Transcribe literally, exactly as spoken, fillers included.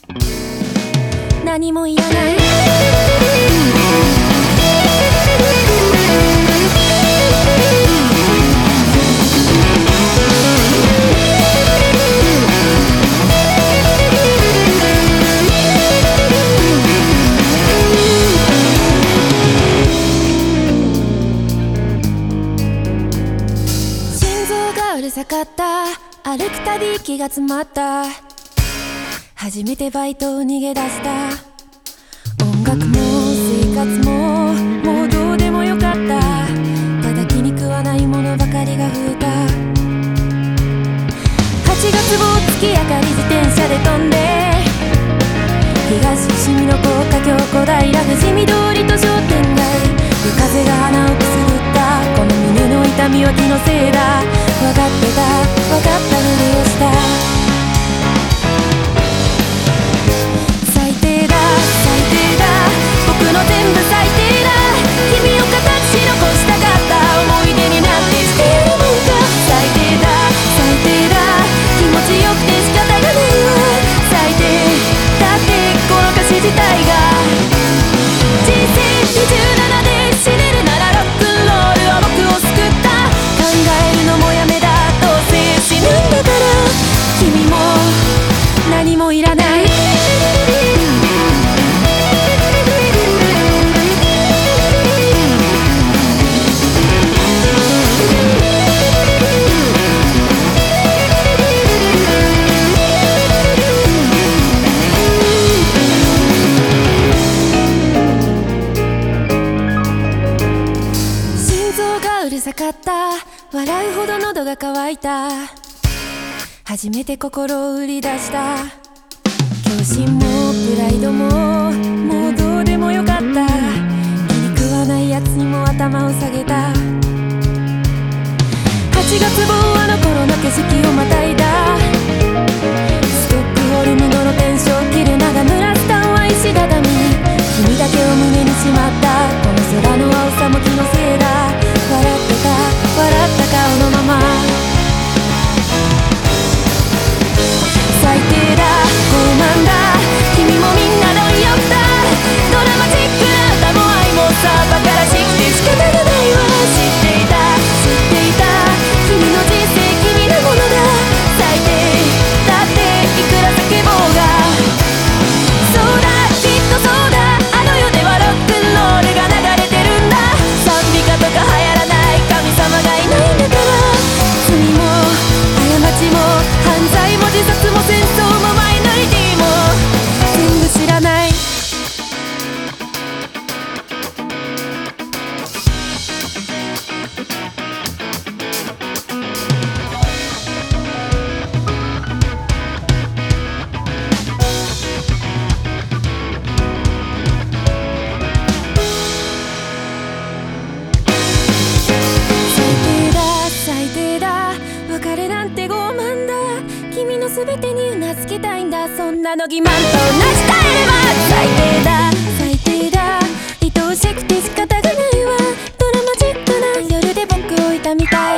何もいらない。心臓がうるさかった、歩くたび息が詰まった、初めてバイトを逃げ出した。音楽も生活ももうどうでもよかった。ただ気に食わないものばかりが増えた。はちがつ号月明かり自転車で飛んで、東伏見の高架橋小平富士見通りと商店街、夜風が鼻をくすぐった。この胸の痛みは気のせいだ。分かってた分かったふりをした。最低だ最低だ僕の全部最低だ。君を形残したかった思い出になんてしてやるもんか。最低だ最低だ気持ちよくて仕方がないわ。最低だってこの歌詞自体が人生にじゅうななで死ねるならロックンロールは僕を救った。考えるのもやめだどうせ死ぬんだから。君も何もいらない。うるさかった、笑うほど喉が渇いた。初めて心を売り出した。狂信もプライドももうどうでもよかった。気に食わないやつにも頭を下げた。はちがつ号あの頃の景色をまたいだ。ストックホルムの露天商切れ長村スタンは石畳。君だけを胸にしまった。この空の青さも気のせいだ。笑ってた笑った顔のまま。最低だ傲慢だ君もみんな貪欲だ。ドラマチックな歌も愛もさバカらしくて仕方がないわ。知っていた知っていた君の人生君のものだ。最低だっていくら叫ぼうが。そうだきっとそうだあの世ではロックンロールが流れてるんだ。賛美歌とか流行らない神様がいないんだから。罪も過ちも犯罪も自殺も戦争もマイノリティも全部知らない。別れなんて傲慢だ。君の全てにうなずきたいんだ。そんなの欺瞞と同じ耐えれば。最低だ最低だ愛おしくて仕方がないわ。ドラマチックな夜で僕を痛みたい。